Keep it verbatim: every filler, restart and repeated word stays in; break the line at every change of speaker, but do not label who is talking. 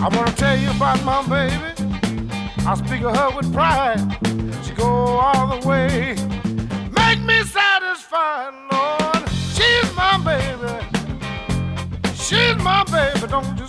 I wanna tell you about my baby. I speak of her with pride. She go all the way, make me satisfied, Lord. She's my baby. She's my baby. Don't you